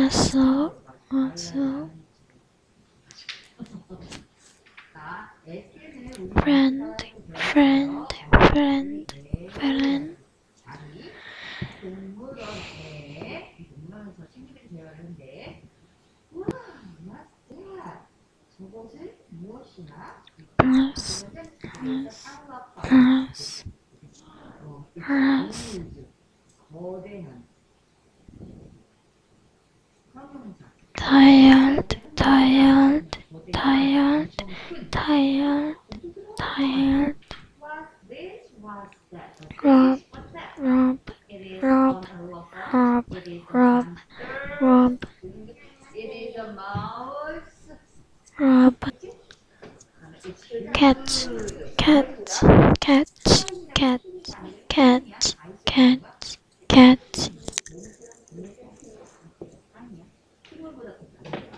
also, also, friend, friend, friend, friend, 동물원에 동물원에서 친구들이 되었는데 저것은 무엇이나 plus, 그것은 plus, 쌍꺼풀 plus, plus, 거대한 형용사 tired, tired, tired, tired, tired, What's this? What's that? rub, What's that? rub, It is rub, on a locker. rub, It is a rub, hamster. rub, It is a mouse. rub, It's cat, food. cat, cat, cat, cat,